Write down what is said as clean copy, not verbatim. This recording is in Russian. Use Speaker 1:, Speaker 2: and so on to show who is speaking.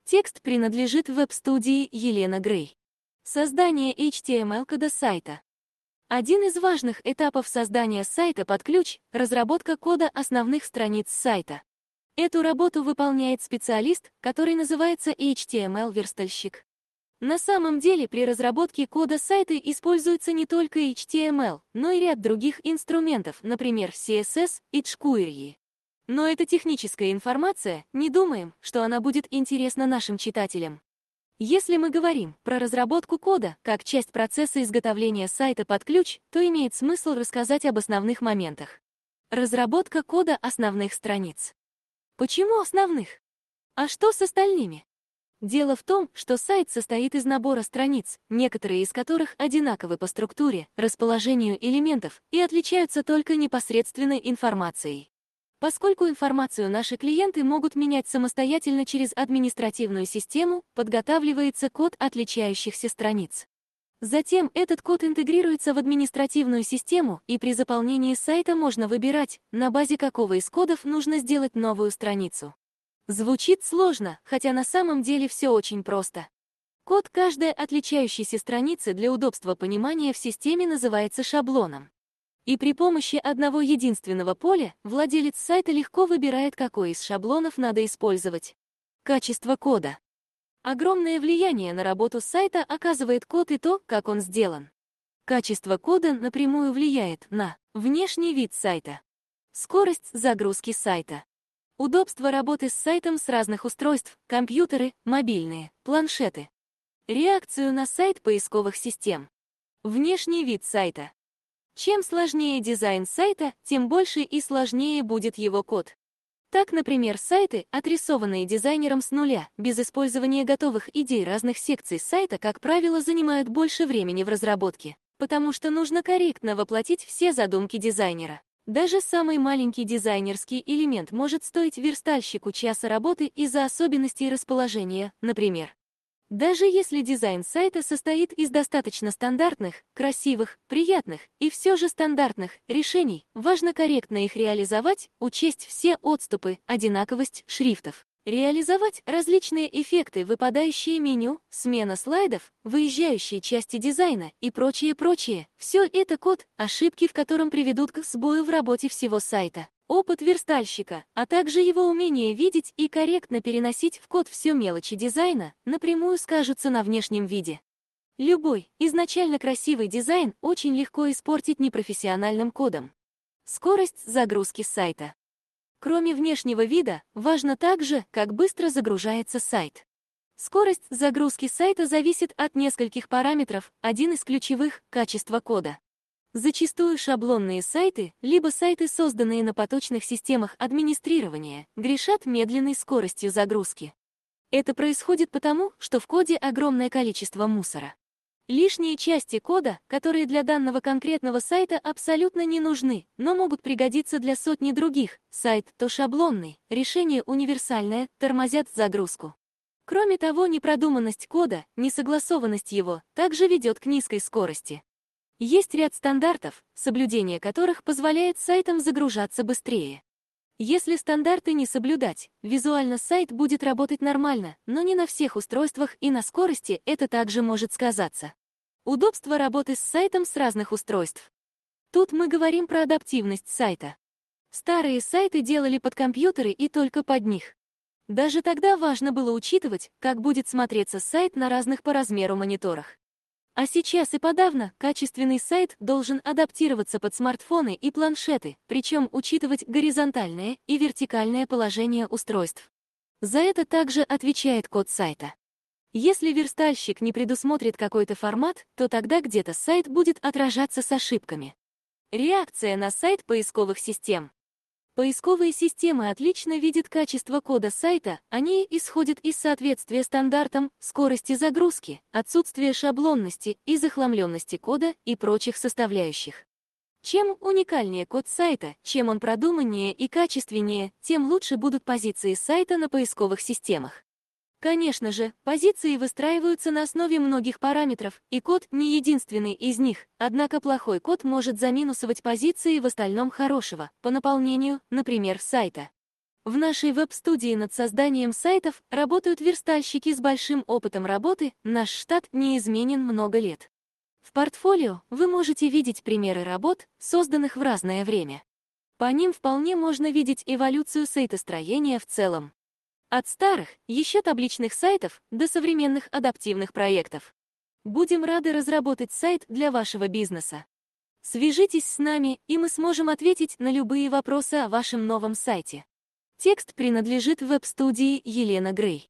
Speaker 1: Текст принадлежит веб-студии Елена Грей. Создание HTML-кода сайта. Один из важных этапов создания сайта под ключ — разработка кода основных страниц сайта. Эту работу выполняет специалист, который называется HTML-верстальщик. На самом деле при разработке кода сайта используется не только HTML, но и ряд других инструментов, например, CSS и jQuery. Но это техническая информация, не думаем, что она будет интересна нашим читателям. Если мы говорим про разработку кода как часть процесса изготовления сайта под ключ, то имеет смысл рассказать об основных моментах. Разработка кода основных страниц. Почему основных? А что с остальными? Дело в том, что сайт состоит из набора страниц, некоторые из которых одинаковы по структуре, расположению элементов и отличаются только непосредственной информацией. Поскольку информацию наши клиенты могут менять самостоятельно через административную систему, подготавливается код отличающихся страниц. Затем этот код интегрируется в административную систему, и при заполнении сайта можно выбирать, на базе какого из кодов нужно сделать новую страницу. Звучит сложно, хотя на самом деле все очень просто. Код каждой отличающейся страницы для удобства понимания в системе называется шаблоном. И при помощи одного единственного поля владелец сайта легко выбирает, какой из шаблонов надо использовать. Качество кода. Огромное влияние на работу сайта оказывает код и то, как он сделан. Качество кода напрямую влияет на внешний вид сайта, скорость загрузки сайта, удобство работы с сайтом с разных устройств, компьютеры, мобильные, планшеты, реакцию на сайт поисковых систем, внешний вид сайта. Чем сложнее дизайн сайта, тем больше и сложнее будет его код. Так, например, сайты, отрисованные дизайнером с нуля, без использования готовых идей разных секций сайта, как правило, занимают больше времени в разработке, потому что нужно корректно воплотить все задумки дизайнера. Даже самый маленький дизайнерский элемент может стоить верстальщику часа работы из-за особенностей расположения, например. Даже если дизайн сайта состоит из достаточно стандартных, красивых, приятных и все же стандартных решений, важно корректно их реализовать, учесть все отступы, одинаковость шрифтов, реализовать различные эффекты, выпадающие меню, смена слайдов, выезжающие части дизайна и прочее. Все это код, ошибки в котором приведут к сбою в работе всего сайта. Опыт верстальщика, а также его умение видеть и корректно переносить в код все мелочи дизайна, напрямую скажутся на внешнем виде. Любой, изначально красивый дизайн очень легко испортить непрофессиональным кодом. Скорость загрузки сайта. Кроме внешнего вида, важно также, как быстро загружается сайт. Скорость загрузки сайта зависит от нескольких параметров, один из ключевых — качество кода. Зачастую шаблонные сайты, либо сайты, созданные на поточных системах администрирования, грешат медленной скоростью загрузки. Это происходит потому, что в коде огромное количество мусора. Лишние части кода, которые для данного конкретного сайта абсолютно не нужны, но могут пригодиться для сотни других, сайт то шаблонный, решение универсальное, тормозят загрузку. Кроме того, непродуманность кода, несогласованность его, также ведет к низкой скорости. Есть ряд стандартов, соблюдение которых позволяет сайтам загружаться быстрее. Если стандарты не соблюдать, визуально сайт будет работать нормально, но не на всех устройствах, и на скорости это также может сказаться. Удобство работы с сайтом с разных устройств. Тут мы говорим про адаптивность сайта. Старые сайты делали под компьютеры и только под них. Даже тогда важно было учитывать, как будет смотреться сайт на разных по размеру мониторах. А сейчас и подавно качественный сайт должен адаптироваться под смартфоны и планшеты, причем учитывать горизонтальное и вертикальное положение устройств. За это также отвечает код сайта. Если верстальщик не предусмотрит какой-то формат, то тогда где-то сайт будет отражаться с ошибками. Реакция на сайт поисковых систем. Поисковые системы отлично видят качество кода сайта, они исходят из соответствия стандартам, скорости загрузки, отсутствия шаблонности и захламленности кода и прочих составляющих. Чем уникальнее код сайта, чем он продуманнее и качественнее, тем лучше будут позиции сайта на поисковых системах. Конечно же, позиции выстраиваются на основе многих параметров, и код не единственный из них, однако плохой код может заминусовать позиции в остальном хорошего, по наполнению, например, сайта. В нашей веб-студии над созданием сайтов работают верстальщики с большим опытом работы, наш штат не изменен много лет. В портфолио вы можете видеть примеры работ, созданных в разное время. По ним вполне можно видеть эволюцию сайтостроения в целом. От старых, еще табличных сайтов до современных адаптивных проектов. Будем рады разработать сайт для вашего бизнеса. Свяжитесь с нами, и мы сможем ответить на любые вопросы о вашем новом сайте. Текст принадлежит веб-студии Елена Грей.